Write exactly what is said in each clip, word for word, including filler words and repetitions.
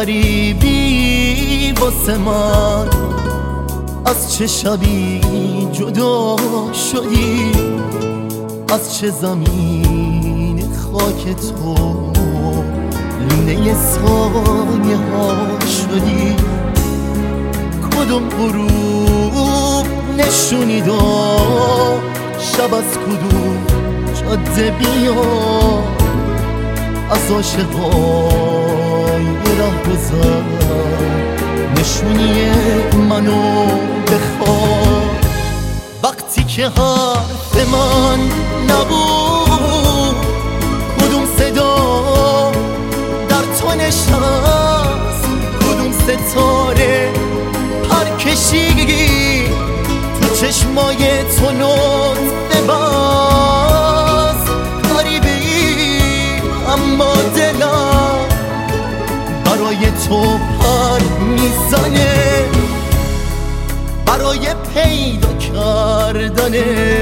غریبی واسه من، از چه شبی جدا شدی، از چه زمین خاک تو لونه سایه ها شدی. کدوم غروب نشونی داد، شب از کدوم جاده بیا، از عاشقای رهگذر نشونی منو بخواه. وقتی که حرف من نبود، کدوم صدا در تو نشست، کدوم ستاره پر کشیدی تو چشمای تو نطفه بست. غریبه ای اما دلم برای تو پر میزنه، برای پیدا کردنت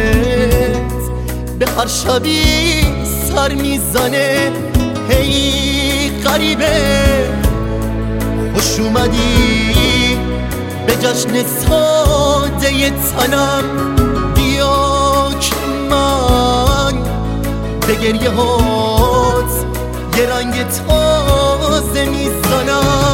به هر شبی سر میزنه. هی غریبه خوش اومدی به جشن ساده تنم، بیا که من به گریه هات یه رنگ تازه میزنم.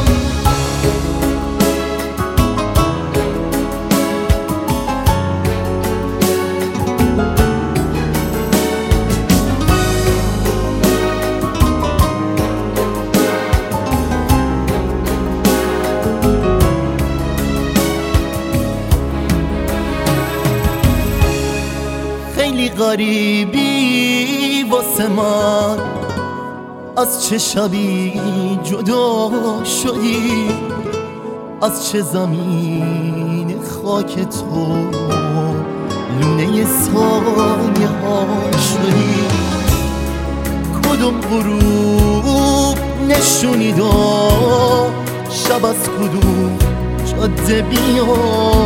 خیلی غریبی واسه من، از چه شبی جدا شدی، از چه زمین خاک تو لونه سایه ها شدی. کدوم غروب نشونی داد، شب از کدوم جاده بیا،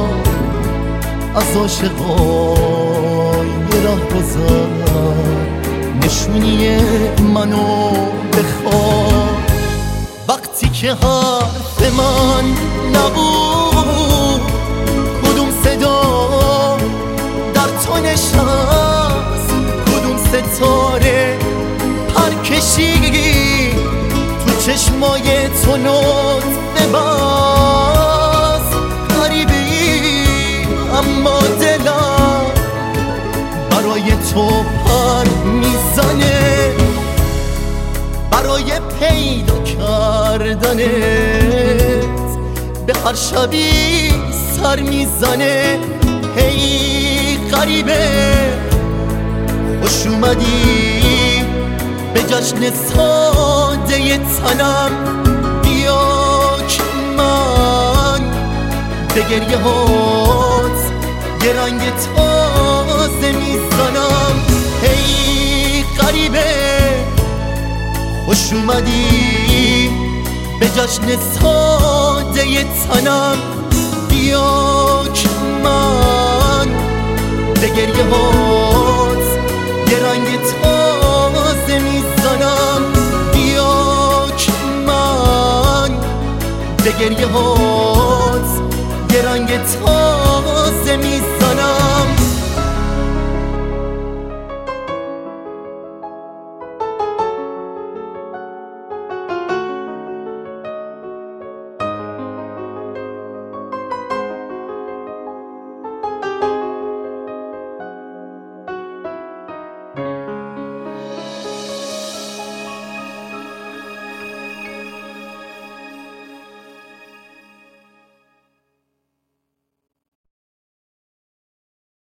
از عاشقای رهگذر نشونی منو بخواه. وقتی که حرف من نبود، کدوم صدا در تو نشست، کدوم ستاره پر کشیدی تو چشمای تو نطفه بست. غریبه ای اما دلم برای تو پر میزنه، برای پیدا کردنت به هر شبی سر میزنه. هی غریبه خوش اومدی به جشن ساده تنم، بیا که من به گریه هات یه رنگ تازه میزنم. هی غریبه خوش اومدی به جشن ساده تنم، بیا که من به گریه هات یه رنگ تازه میزنم. بیا که من به گریه هات یه رنگ تازه میزنم.